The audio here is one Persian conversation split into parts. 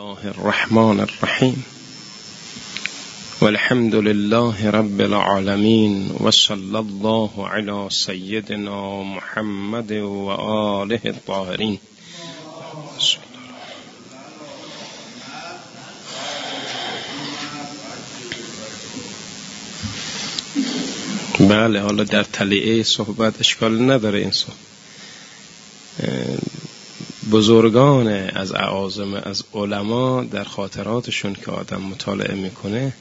الله الرحمن الرحیم والحمد لله رب العالمین و صلی الله علی سیدنا محمد و آله الطاهرین. بله، حالا در تلیعه صحبت اشکال نداره. این صحبت بزرگان از اعاظم، از علما، در خاطراتشون که آدم مطالعه میکنه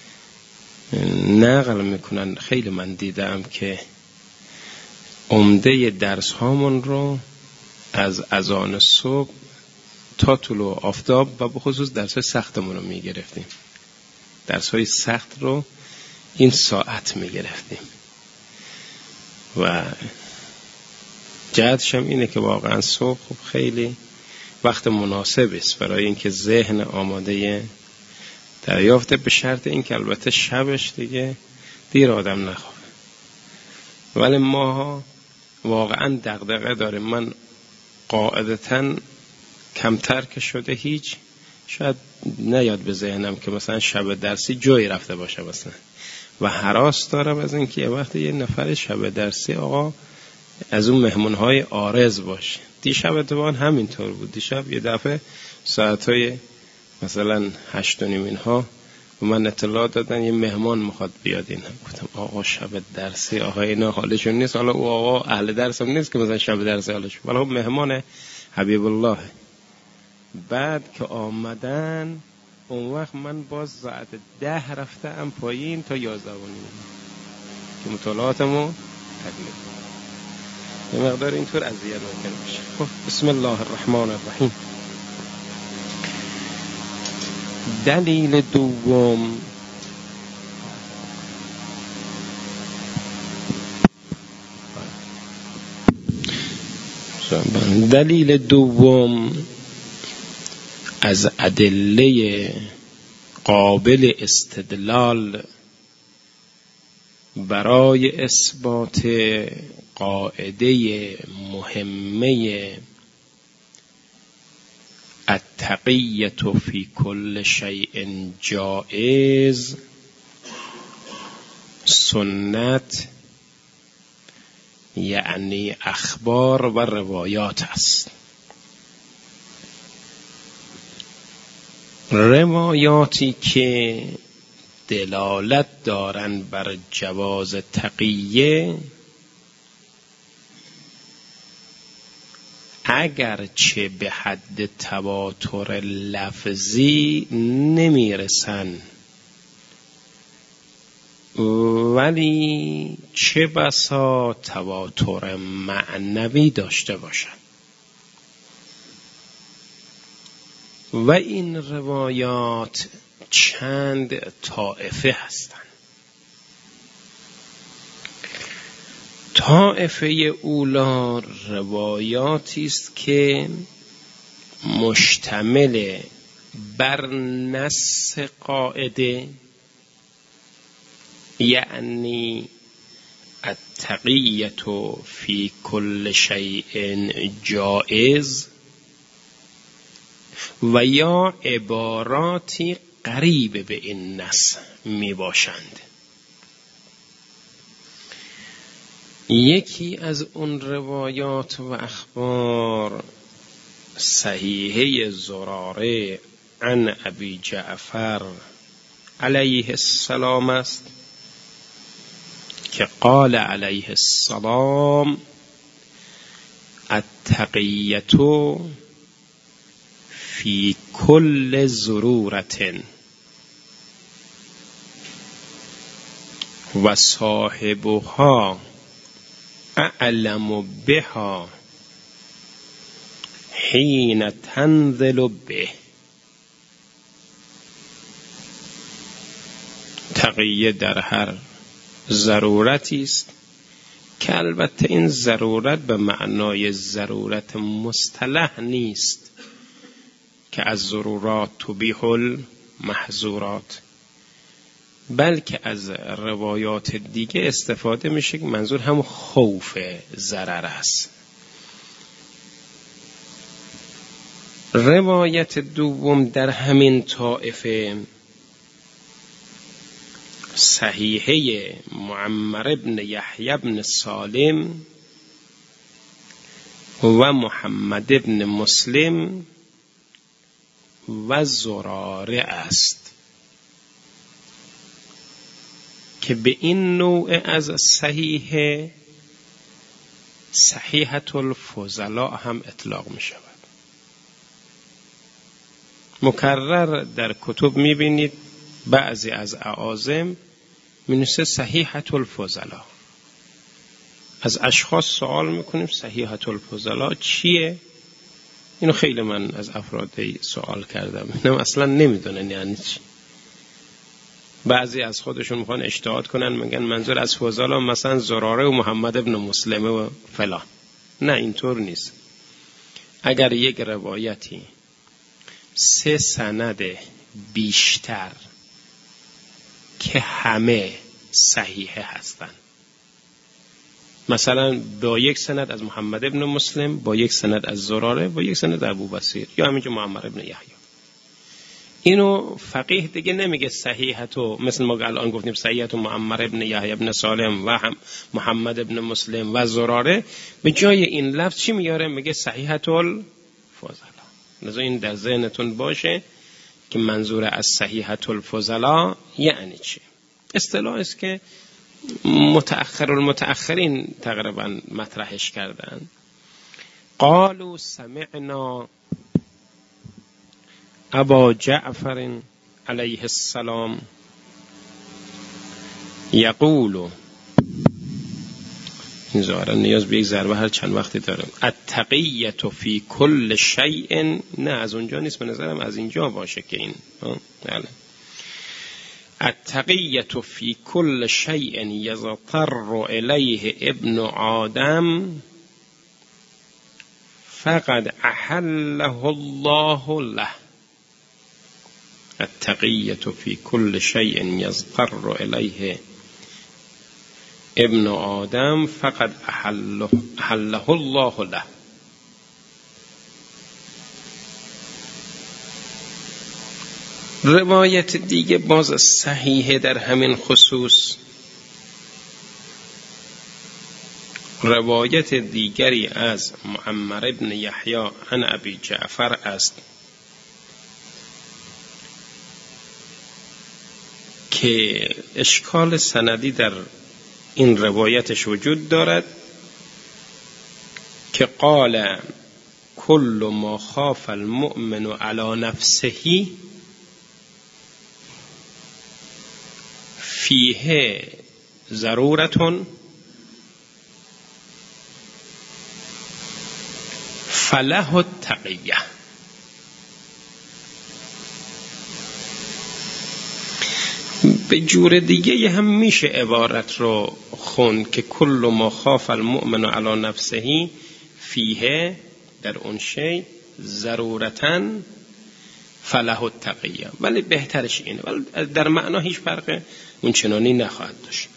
نقل میکنن. خیلی من دیدم که عمده درس هامون رو از اذان صبح تا طلوع آفتاب و به خصوص درس های سختمون رو میگرفتیم. درس های سخت رو این ساعت میگرفتیم و جهتش هم اینه که واقعا صبح خب خیلی وقت مناسب است برای اینکه ذهن آماده دریافته، به شرط اینکه البته شبش دیگه دیر آدم نخوابه. ولی ما واقعا دغدغه داریم. من قاعدتاً کمتر که شده هیچ شاید نیاد به ذهنم که مثلا شب درسی جایی رفته باشه مثلا، و هراس دارم از اینکه یه وقت یه نفر شب درسی آقا از اون مهمونهای عارض باشه. دیشب اتفاقا همینطور بود. دیشب یه دفعه ساعتهای مثلا 8:30 اینها و من اطلاع دادن یه مهمان میخواد بیاد. این هم گفتم آقا شب درسی آقا اینا حالشون نیست. حالا او آقا اهل درس هم نیست که مثلا شب درسی حالش، ولی مهمان حبیب الله. بعد که آمدن اون وقت من باز ساعت 10 رفتم پایین تا 11:30 که مطالعاتمو تکمیل کنم. یه مقدار اینطور اذیت ممکن میشه. خب بسم الله الرحمن الرحیم. دلیل دوم از ادله قابل استدلال برای اثبات قاعده مهمه التقیة فی کل شیء جائز سنت، یعنی اخبار و روایات است. روایاتی که دلالت دارند بر جواز تقیه اگرچه به حد تواتر لفظی نمیرسن، ولی چه بسا تواتر معنوی داشته باشند. و این روایات چند طائفه هستند. طائفه اولا روایاتی است که مشتمل بر نص قاعده، یعنی التقیة فی کل شیء جائز، و یا عباراتی قریب به این نص می باشند. یکی از اون روایات و اخبار صحیحه زراره عن ابی جعفر علیه السلام است که قال علیه السلام التقیة فی کل ضرورت و صاحبها اعلم بها حین تنزل به. تقیه در هر ضرورتی است که البته این ضرورت به معنای ضرورت مصطلح نیست که از ضرورات تبیح المحظورات، بلکه از روایات دیگه استفاده میشه که منظور هم خوف ضرر است. روایت دوم در همین طائفه صحیحه معمر ابن یحیی ابن سالم و محمد ابن مسلم و زراره است که به این نوع از صحیحه صحیحة الفضلاء هم اطلاق می شود. مکرر در کتب می بینید بعضی از اعاظم می نویسه صحیحة الفضلاء. از اشخاص سوال میکنیم صحیحة الفضلاء چیه؟ اینو خیلی من از افرادی سوال کردم، اینم اصلا نمیدونن یعنی چی. بعضی از خودشون میخوان اجتهاد کنن، میگن منظور از فضلا مثلا زراره و محمد ابن مسلم و فلان. نه، اینطور نیست. اگر یک روایتی 3 سند بیشتر که همه صحیحه هستن، مثلا با یک سند از محمد ابن مسلم، با یک سند از زراره، با یک سند از ابو بصیر، یا همینجور معمر ابن یحیی، اینو فقیه دیگه نمیگه صحیحتو، مثل ما الان گفتیم صحیحتو معمر ابن یحیی ابن سالم و هم محمد ابن مسلم و زراره، به جای این لفظ چی میاره؟ میگه صحیحة الفضلاء. لذا این در ذهنتون باشه که منظور از صحیحة الفضلاء یعنی چی. اصطلاح است که المتأخرین تقریبا مطرحش کردن. قالوا سمعنا ابا جعفر علیه السلام یقول، این ظاهرا نیاز به یک ضربه هر چند وقتی دارم، التقیة فی کل شیء. نه از اونجا نیست، به نظرم از اینجا باشه که این بله. التقیة فی کل شیء یضطر الیه ابن آدم فقد احله الله له. التقیة فی کل شیء یضطر الیه ابن آدم فقد احله الله له. روایت دیگه باز صحیحه در همین خصوص، روایت دیگری از معمر ابن یحیی عن ابی جعفر است که اشکال سندی در این روایتش وجود دارد که قال کل ما خاف المؤمن علی نفسه فیه ضرورتون فله التقیه. به جور دیگه هم میشه عبارت رو خوند که کل ما خاف المؤمن علی نفسه فیه، در اون شی ضرورتاً فله التقیه، ولی بهترش اینه، ولی در معنا هیچ فرق اون چنانی نخواهد داشت.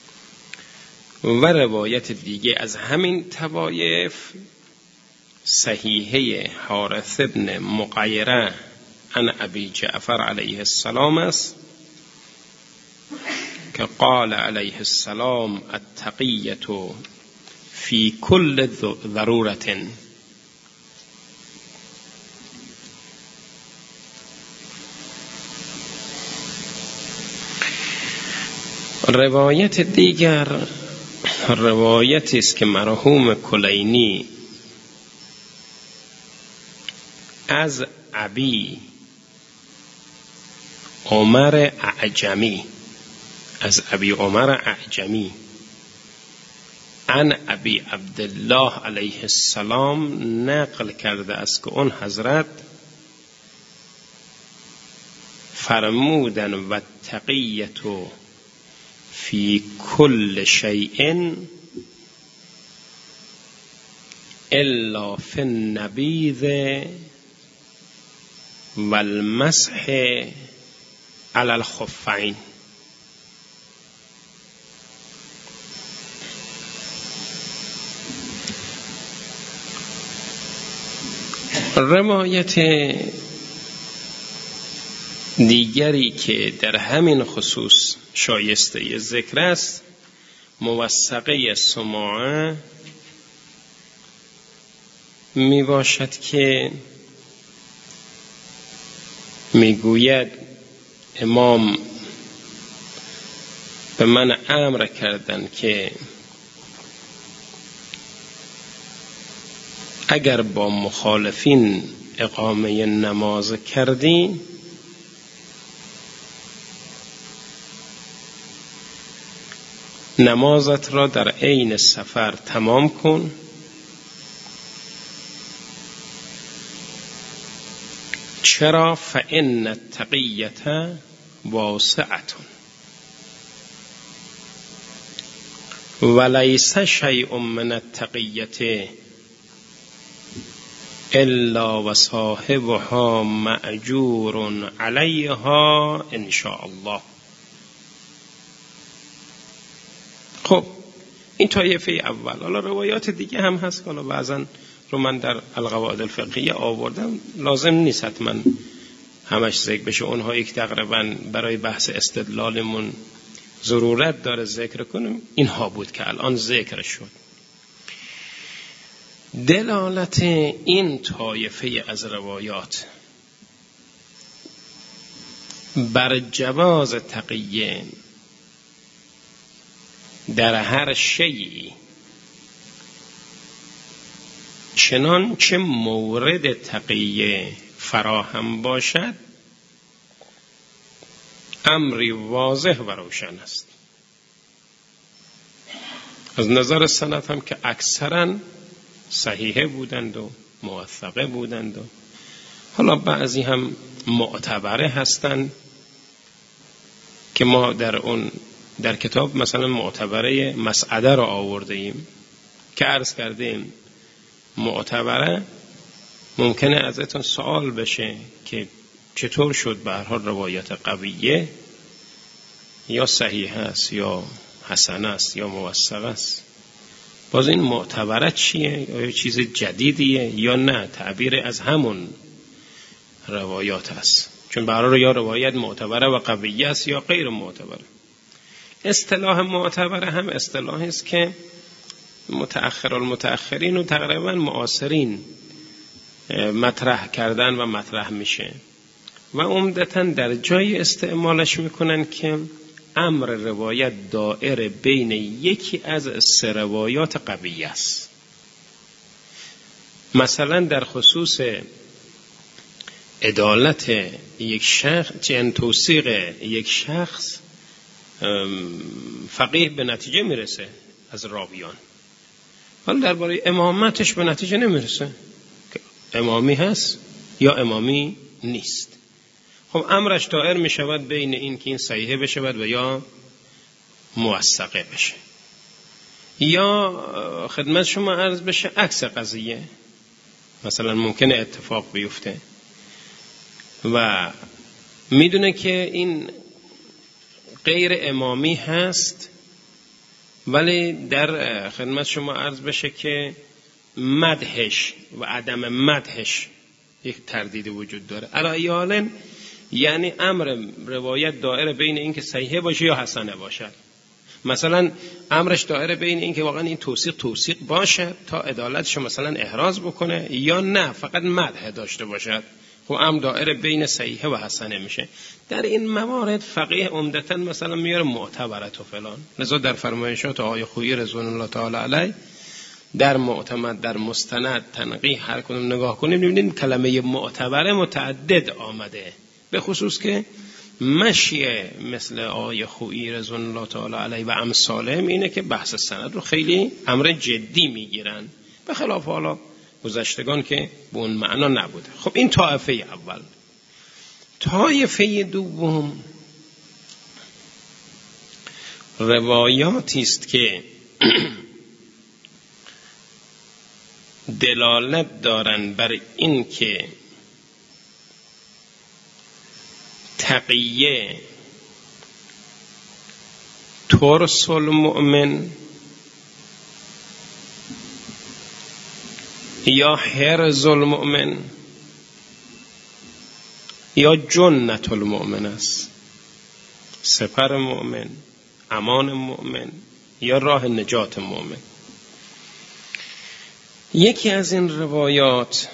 و روایت دیگه از همین طوایف صحیحه حارث ابن مغیره عن ابی جعفر علیه السلام است که قال علیه السلام التقیة فی کل ضرورت. روایت دیگر روایتی است که مرحوم کلینی از ابی عمر اعجمی، از ابی عمر اعجمی عن ابی عبدالله علیه السلام نقل کرده است که اون حضرت فرمودن و تقیت فی کل شیء الا فی النبیذ والمسح علی الخفین. روایت دیگری که در همین خصوص شایسته ذکر است موثقه سماعه می باشد که می گوید امام به من امر کردن که اگر با مخالفین اقامه نماز کردی نمازت را در عین سفر تمام کن چرا فإن التقیة واسعة ولیس شیء من التقیة الا وصاحبها مأجور علیها ان شاء الله. خب این طایفه اول. حالا روایات دیگه هم هست، حالا بعضا رو من در القواعد الفقهیه آوردم، لازم نیست حتما همش ذکر بشه. اونها یک تقریبا برای بحث استدلالمون ضرورت داره ذکر کنیم، اینها بود که الان ذکر شد. دلالت این طایفه از روایات بر جواز تقیه در هر شیئی چنانچه مورد تقیه فراهم باشد امری واضح و روشن است. از نظر سند هم که اکثرا صحیحه بودند و موثقه بودند و حالا بعضی هم معتبره هستند که ما در کتاب مثلا معتبره مسعده را آورده ایم که عرض کردیم معتبره ممکنه ازتون سوال بشه که چطور شد به هر حال روایت قویه یا صحیح است یا حسن است یا موثق است. باز این معتبره چیه؟ یا چیز جدیدیه یا نه تعبیر از همون روایات است؟ چون به هر حال یا روایت معتبره و قویه است یا غیر معتبره. اصطلاح معتبره هم اصطلاحی است که متأخرین و تقریبا معاصرین مطرح کردن و مطرح میشه و عمدتاً در جای استعمالش میکنن که امر روایت دائر بین یکی از سه روایات قویه است. مثلا در خصوص عدالت یک شخص، چند توثیق یک شخص، فقیه به نتیجه میرسه از راویان، ولی درباره امامتش به نتیجه نمیرسه که امامی هست یا امامی نیست. خب امرش دائر می شود بین این که این صحیحه بشود و یا موثقه بشه، یا خدمت شما عرض بشه عکس قضیه، مثلا ممکنه اتفاق بیفته و میدونه که این غیر امامی هست ولی در خدمت شما عرض بشه که مدحش و عدم مدحش یک تردید وجود داره. علی حال یعنی امر روایت دائره بین این که صحیحه باشه یا حسنه باشد. مثلا امرش دائره بین این که واقعا این توثیق باشه تا عدالتش مثلا احراز بکنه یا نه فقط مدح داشته باشد. خب امر دائره بین صحیحه و حسنه میشه. در این موارد فقیه عمدتاً مثلا میاره معتبرت و فلان. لذا در فرمایشات آقای خویی رضوان الله تعالی علیه در معتمد در مستند تنقیح هر کدوم نگاه کنیم می‌بینیم کلمه معتبره متعدد آمده، به خصوص که مشیه مثل آقای خویی رضوان الله تعالی علیه و امثالهم اینه که بحث سند رو خیلی امر جدی میگیرن، به خلاف حالا گذشتگان که به اون معنا نبوده. خب این طایفه اول. طایفه دوم روایاتی است که دلالت دارن بر این که تقیه ترس المؤمن یا حرز المؤمن یا جنت المؤمن است، سپر مؤمن، امان مؤمن، یا راه نجات مؤمن. یکی از این روایات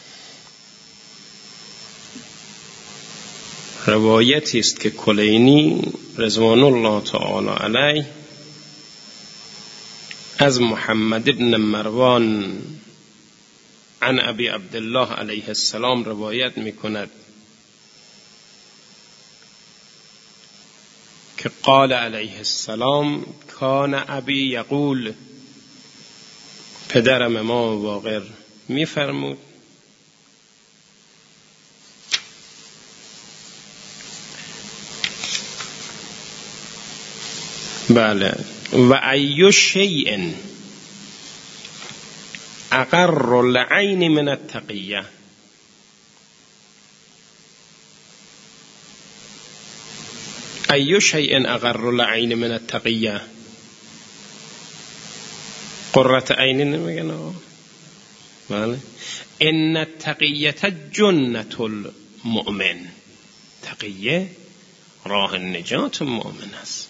روایتی است که کلینی رضوان الله تعالی علیه از محمد ابن مروان عن ابی عبدالله علیه السلام روایت می کند که قال علیه السلام کان ابی یقول، پدرم امام باقر می فرمود بله، و ای شیء اقر العین من التقیه، ای شیء اقر العین من التقیه، قرة عین نمیگن؟ بله. ان التقیه جنة المؤمن، تقیه راه نجات مؤمن است.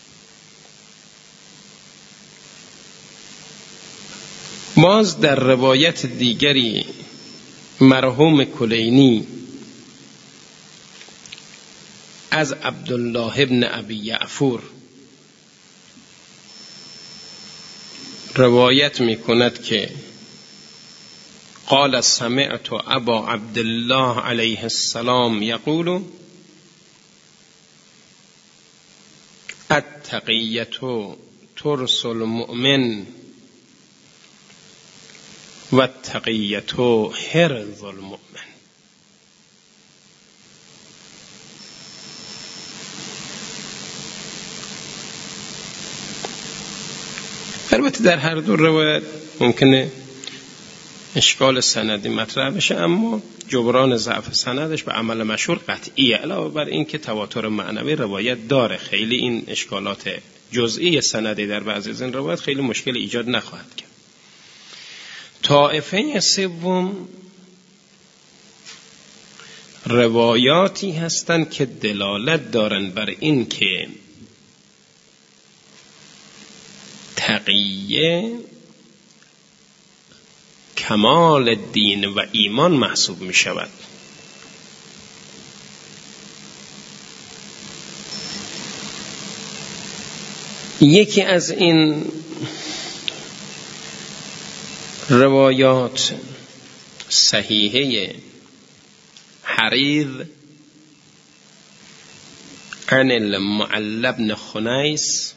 باز در روایت دیگری مرحوم کلینی از عبدالله ابن ابی یعفور روایت می کند که قال سمعت ابا عبدالله علیه السلام یقول التقیة ترس المؤمن و التقیة حرز المؤمن. البته در هر دو روایت ممکنه اشکال سندی مطرح بشه، اما جبران ضعف سندش به عمل مشهور قطعیه، علاوه بر این که تواتر معنوی روایت داره. خیلی این اشکالات جزئی سندی در بعضی از این روایت خیلی مشکل ایجاد نخواهد کرد. طائفه سوم روایاتی هستند که دلالت دارند بر این که تقیه کمال دین و ایمان محسوب می شود. یکی از این روایات صحیحه حریض عن المعل بن خنیس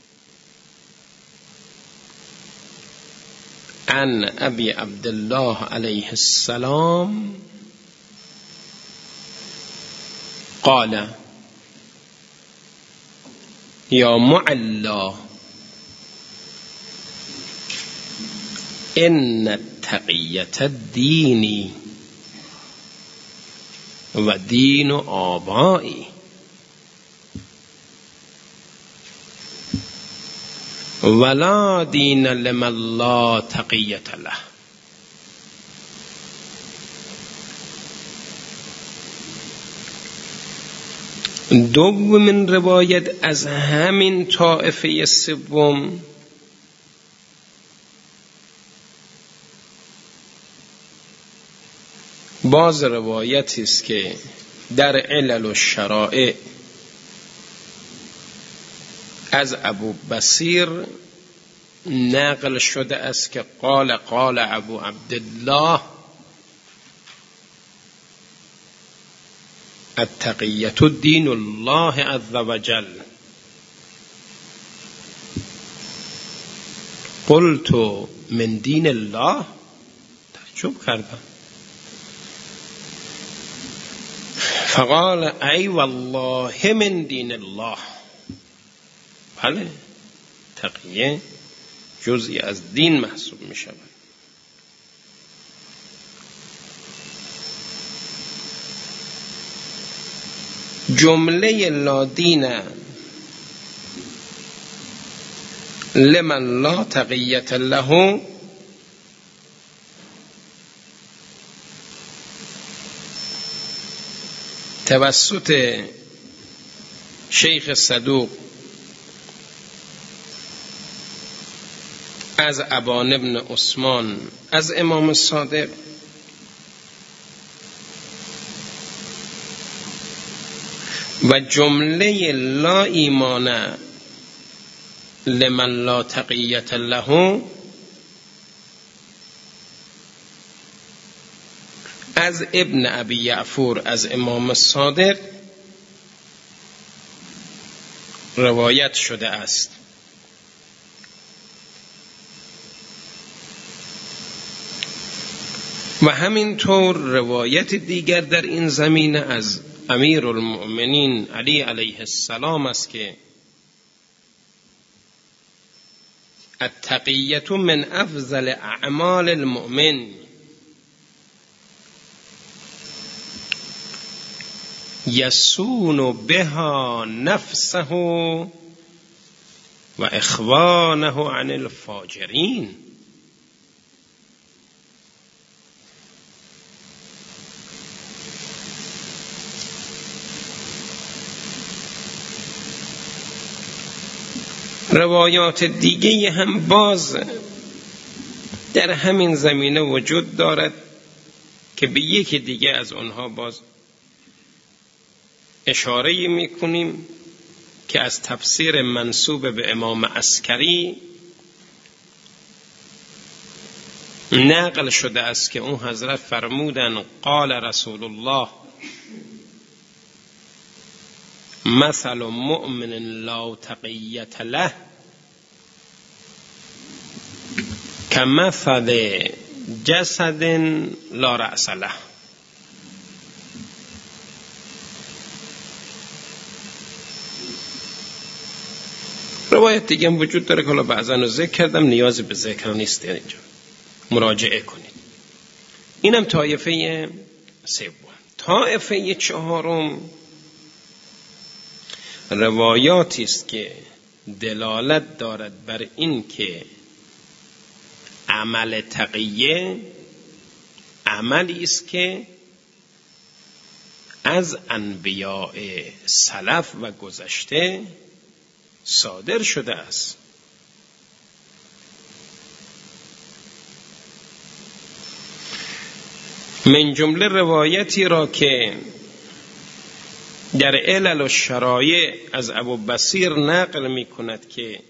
عن ابی عبدالله علیه السلام قال یا معلا ان التقیة دینی و دین آبائی ولا دین لمن لا تقیة له. دومین روایت از همین طائفه سوم باز روایتی است که در علل و شرائع از ابو بصیر نقل شده است که قال ابو عبدالله التقیة دین الله عز وجل. قلت من دین الله، تعجب کردم. فقال ای والله من دین الله. بله، تقیه جزئی از دین محسوب می شود. جمله لا دین لمن لا تقیة له توسط شیخ صدوق از ابان ابن عثمان از امام صادق و جمله لا ایمان لمن لا تقیت له از ابن ابی یعفور از امام صادق روایت شده است. و همینطور روایت دیگر در این زمینه از امیر المؤمنین علی علیه السلام است که التقیة من افضل اعمال المؤمن یصون بها نفسه و اخوانه عن الفاجرین. روایات دیگه هم باز در همین زمینه وجود دارد که به یکی دیگه از اونها باز اشاره میکنیم که از تفسیر منسوب به امام عسکری نقل شده است که اون حضرت فرمودن قال رسول الله مثل مؤمن لا تقیت له کمثل جسد لا رأس له. روایت دیگه هم وجود داره که حالا بعضا رو ذکر کردم، نیازی به ذکر نیست، اینجا مراجعه کنید. اینم طایفه سوم. طایفه چهارم روایاتی است که دلالت دارد بر این که عمل تقیه عملی است که از انبیاء سلف و گذشته صادر شده است. من جمله روایتی را که در علل و شرایع از ابو بصیر نقل می کند که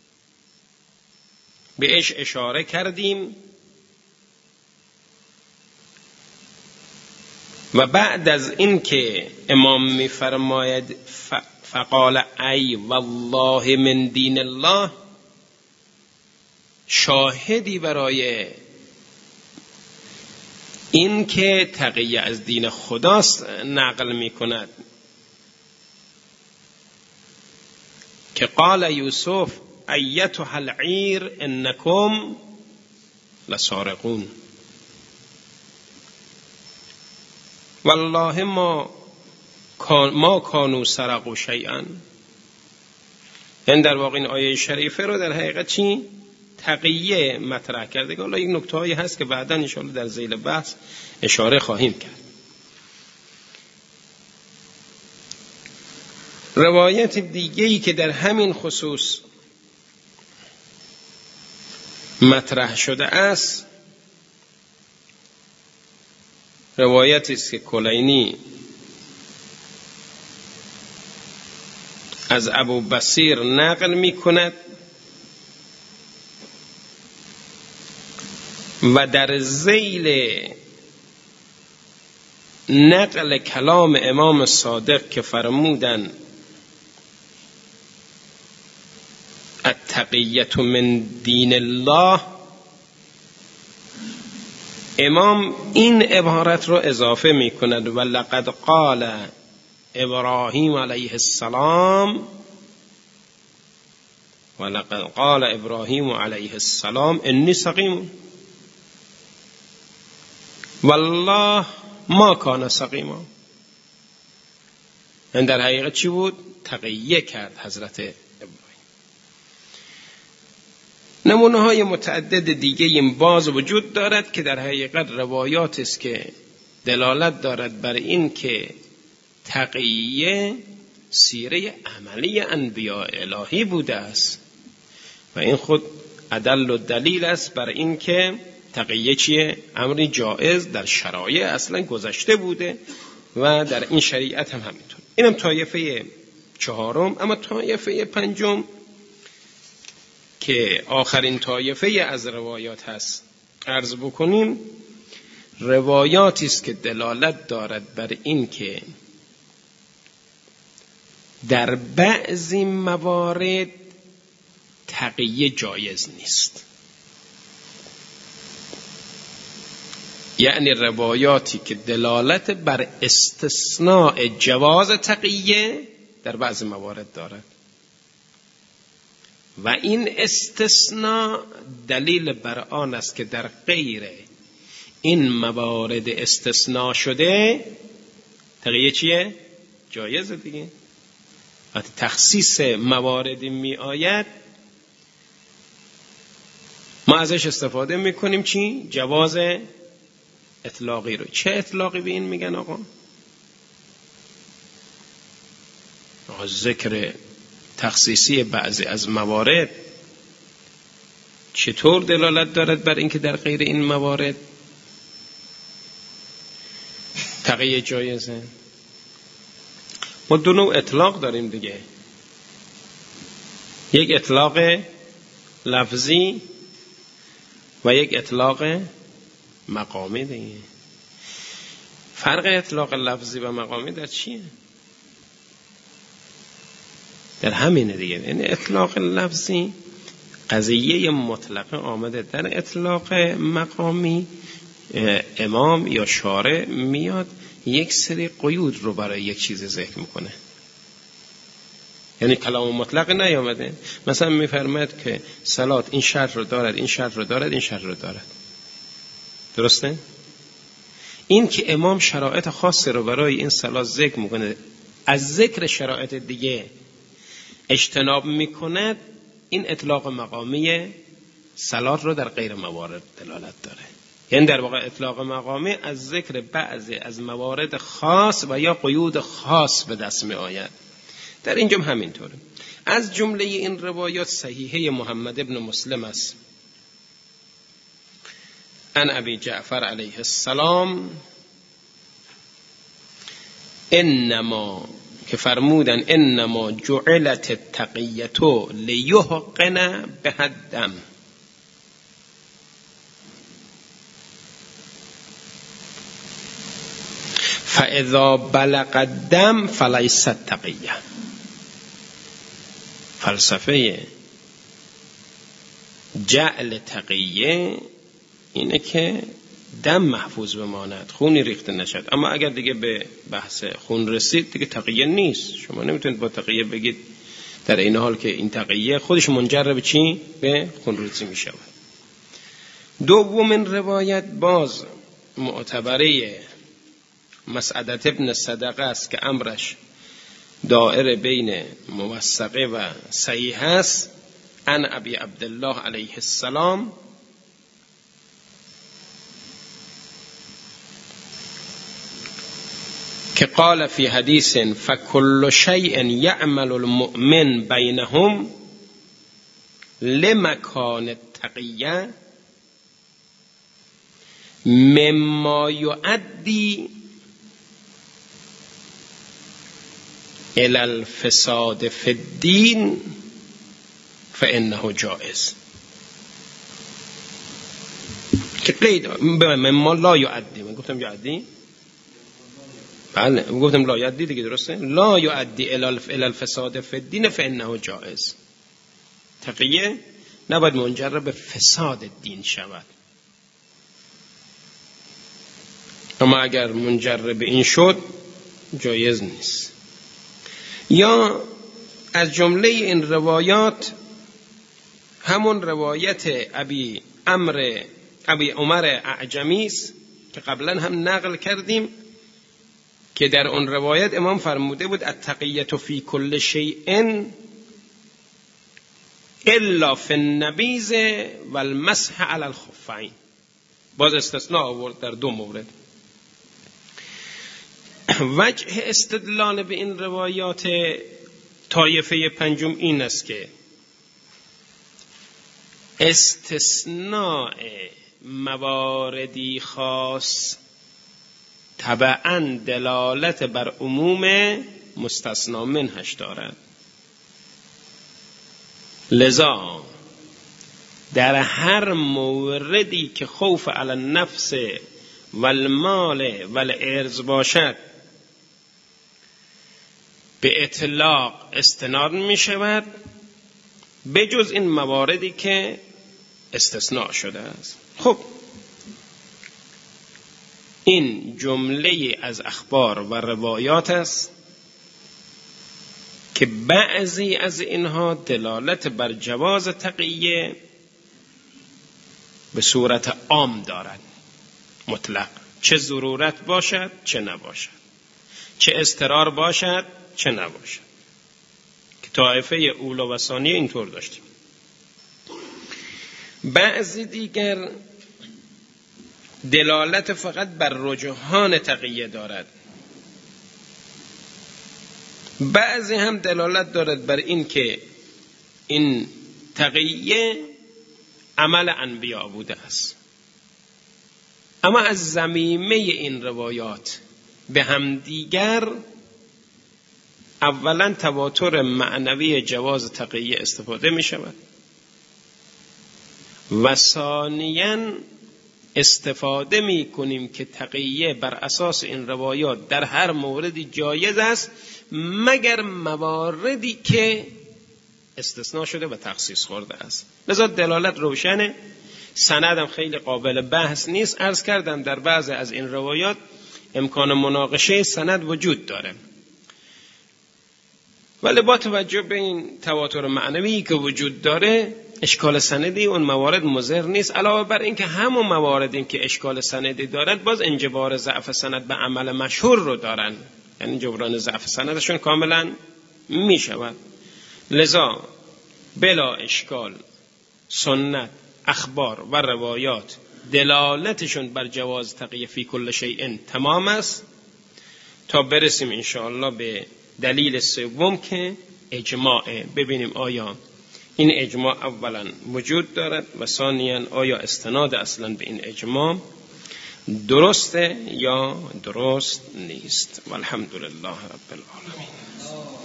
بهش اشاره کردیم و بعد از این که امام می فرماید فقال ای والله من دین الله، شاهدی برای این که تقیه از دین خداست نقل می کند که قال یوسف ایتها العیر انکم لسارقون والله ما کانوا سرقوا شیئا. این در واقع این آیه شریفه رو در حقیقت چی؟ تقیه مطرح کرده که حالا یک نکته هایی هست که بعدا ان شاء الله در ذیل بحث اشاره خواهیم کرد. روایت دیگه‌ای که در همین خصوص مطرح شده است روایتی است که کلینی از ابو بصیر نقل می کند و در ذیل نقل کلام امام صادق که فرمودن التقیة من دین الله، امام این عبارت رو اضافه می کند و لقد قال ابراهیم علیه السلام ولقد قال ابراهیم علیه السلام انی سقیم والله ما کان سقیما. این در حقیقت چی بود؟ تقیه کرد حضرت ابراهیم. نمونه های متعدد دیگه این باز وجود دارد که در حقیقت روایات است که دلالت دارد بر این که تقیه سیره عملی انبیاء الهی بوده است و این خود ادل و دلیل است بر این که تقیه چیه؟ امری جائز در شرایع اصلا گذشته بوده و در این شریعت هم همینطور. اینم طایفه چهارم. اما طایفه پنجم که آخرین طایفه از روایات هست عرض بکنیم، روایاتی است که دلالت دارد بر این که در بعضی موارد تقیه جایز نیست. یعنی روایاتی که دلالت بر استثناء جواز تقیه در بعضی موارد دارد و این استثناء دلیل بر آن است که در غیر این موارد استثناء شده تقیه چیه؟ جایزه دیگه. وقتی تخصیص مواردی می آید ما ازش استفاده می کنیم چی؟ جواز اطلاقی رو. چه اطلاقی به این میگن آقا؟ ذکر تخصیصی بعضی از موارد چطور دلالت دارد بر اینکه در غیر این موارد تقیه جایزه؟ ما دو نوع اطلاق داریم دیگه، یک اطلاق لفظی و یک اطلاق مقامی دیگه. فرق اطلاق لفظی و مقامی در چیه؟ در همینه دیگه. یعنی اطلاق لفظی قضیه مطلقه آمده، در اطلاق مقامی امام یا شارع میاد یک سری قیود رو برای یک چیز ذکر میکنه. یعنی کلام مطلق نیامده. مثلا میفرماید که صلات این شرط رو دارد، این شرط رو دارد، این شرط رو دارد. درسته؟ این که امام شرایط خاصی رو برای این صلات ذکر میکنه، از ذکر شرایط دیگه اجتناب میکند، این اطلاق مقامی صلات رو در غیر موارد دلالت داره. یعنی در واقع اطلاق مقامی از ذکر بعضی از موارد خاص و یا قیود خاص به دست می آید. در اینجا همینطوره. از جمله این روایات صحیحه محمد ابن مسلم است. عن ابی جعفر علیه السلام انما، که فرمودن انما جعلت التقیة لیحقن بها الدم فاذا بلغ الدم فلیست تقیه. فلسفه جعل تقیه اینه که دم محفوظ بماند، خونی ریخته نشد. اما اگر دیگه به بحث خون رسید دیگه تقیه نیست. شما نمیتونید با تقیه بگید در این حال که این تقیه خودش منجر به چی؟ به خون ریزی می شود. دومین روایت باز معتبره مسعدة ابن صدقه است که امرش دائره بین موثقه و صحیح است. عن ابی عبدالله علیه السلام که قال فی حدیث فکل شیء یعمل المؤمن بینهم لمکان التقیه مما یؤدی الی الفساد فی الدین فانه جائز. که قید مما لا یؤدی، من گفتم یؤدی؟ بله گفتم لا یؤدی دیگه، درسته؟ لا یؤدی الی الفساد فی الدین فانه جائز. تقیه نباید منجر به فساد دین شود، اما اگر منجر به این شد جایز نیست. یا از جمله این روایات همون روایت ابی عمر اعجمی است که قبلا هم نقل کردیم که در اون روایت امام فرموده بود التقیة فی کل شیء الا فی النبیذ والمسح علی الخفین. باز استثناء آورد در دو مورد. وجه استدلال به این روایات طایفه پنجم این است که استثناء مواردی خاص طبعاً دلالت بر عموم مستثنا منهش دارد. لذا در هر موردی که خوف علی النفس والمال والعرض باشد به اطلاق استناد می شود، بجز این مواردی که استثناء شده است. خب این جمله از اخبار و روایات است که بعضی از اینها دلالت بر جواز تقیه به صورت عام دارد، مطلق، چه ضرورت باشد چه نباشد، چه اضطرار باشد چه نباشد، که طایفه اولا و ثانیه اینطور داشتیم. بعضی دیگر دلالت فقط بر رجحان تقیه دارد، بعضی هم دلالت دارد بر این که این تقیه عمل انبیا بوده است. اما از ضمیمه این روایات به هم دیگر اولا تواتر معنوی جواز تقیه استفاده می شود و ثانیاً استفاده می کنیم که تقیه بر اساس این روایات در هر موردی جایز است مگر مواردی که استثناء شده و تخصیص خورده است. لذا دلالت روشنه، سندم خیلی قابل بحث نیست. عرض کردم در بعض از این روایات امکان مناقشه سند وجود داره، ولی با توجه به این تواتر معنوی که وجود داره اشکال سندی اون موارد مضر نیست. علاوه بر این که همون مواردی که اشکال سندی دارد باز انجبار ضعف سند به عمل مشهور رو دارن، یعنی جبران ضعف سندشون کاملا می شود. لذا بلا اشکال سنت، اخبار و روایات دلالتشون بر جواز تقیه فی کل شیء تمام است، تا برسیم انشاءالله به دلیل سوم که اجماع. ببینیم آیا این اجماع اولا وجود دارد و ثانیاً آیا استناد اصلا به این اجماع درسته یا درست نیست. والحمدلله رب العالمین.